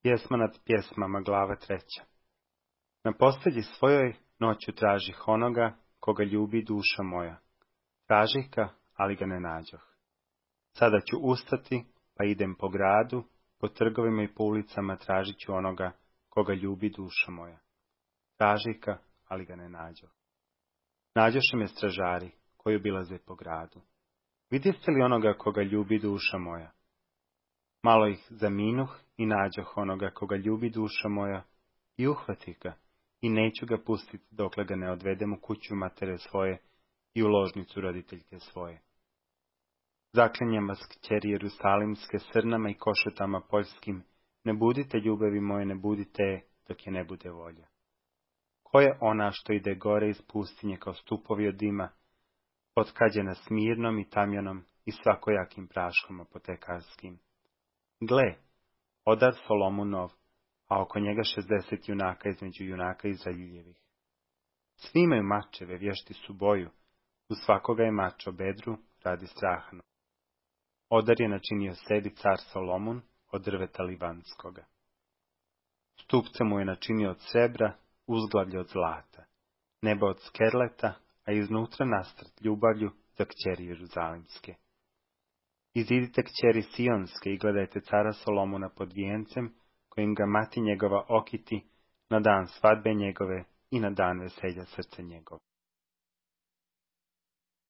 Pjesma nad pjesmama, glava 3. Na postelji svojoj noću tražih onoga koga ljubi duša moja. Tražih ga, ali ga ne nađoh. Sada ću ustati, pa idem po gradu, po trgovima i po ulicama tražit ću onoga koga ljubi duša moja. Tražih ga, ali ga ne nađoh. Nađoše me stražari, koji obilaze po gradu. Vidite li onoga koga ljubi duša moja? Malo ih zaminuh i nađoh onoga koga ljubi duša moja i uhvatih ga i neću ga pustiti dokle ga ne odvedem u kuću matere svoje i u ložnicu roditeljke svoje. Zaklinjem vas, kćeri Jerusalimske, srnama i košutama poljskim, ne budite ljubavi moje, ne budite je, dok je ne bude volja. Ko je ona što ide gore iz pustinje kao stupovi od dima, potkađena smirnom i tamjanom i svakojakim praškom apotekarskim? Gle, odar Solomunov, a oko njega 60 junaka između junaka Izraeljevih. Svi imaju mačeve, vješti su boju, u svakoga je mač o bedru, radi strahno. Odar je načinio sebi car Solomun od drveta livanskoga. Stupce mu je načinio od srebra, uzglavlje od zlata, neba od skerleta, a iznutra nastrt ljubavlju za kćeri Jeruzalimske. Izidite kćeri Sionske i gledajte cara Solomona pod vijencem, kojim ga mati njegova okiti na dan svadbe njegove i na dan veselja srca njegova.